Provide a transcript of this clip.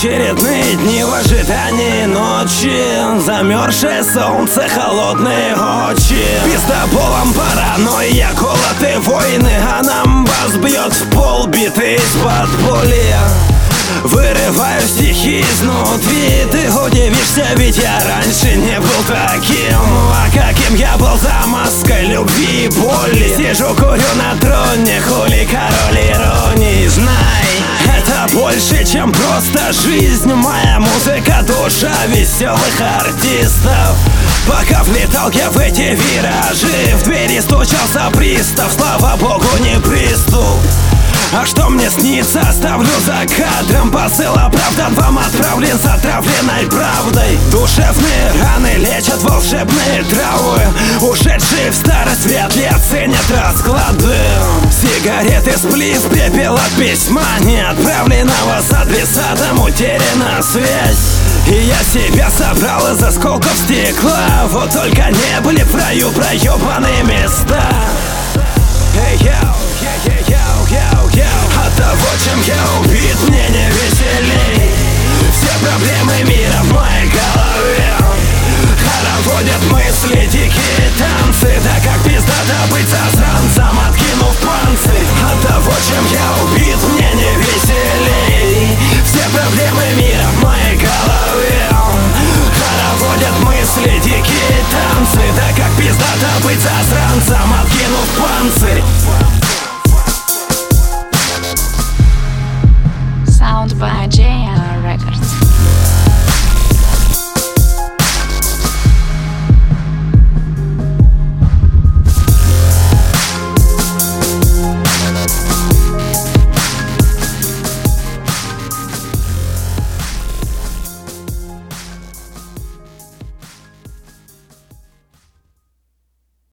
Очередные дни в ожидании ночи, замерзшее солнце, холодные очи. Пиздоболом паранойя, голод и войны, а нам бас бьет в пол, биты из-под пули. Вырываю стихи изнутри, ты удивишься, ведь я раньше не был таким. А каким я был за маской любви и боли. Сижу, курю на троне, хули король иронии. Знай, это больше, чем просто жизнь. Моя музыка, душа веселых артистов. Пока влетал я в эти виражи, в двери стучался пристав, слава богу, не приступ. А что мне снится, оставлю за кадром. Посыл оправдан, вам отправлен с отравленной правдой. Душевные раны лечат волшебные травы. Ушедшие в старость вряд ли оценят расклады. Сигареты, сплив, пепел от письма не отправленного с адресатом, утеряна связь. И я себя собрал из осколков стекла. Вот только не были в раю проебанные места. От того, чем я убит, мне не веселей. Все проблемы мира в моей голове. Хороводят мысли, дикие танцы. Да как пиздато быть засранцем, откинув панцирь. От того, чем я убит, мне не веселей. Все проблемы мира в моей голове. Хороводят мысли, дикие танцы. Да как пиздато быть засранцем, откинув панцирь.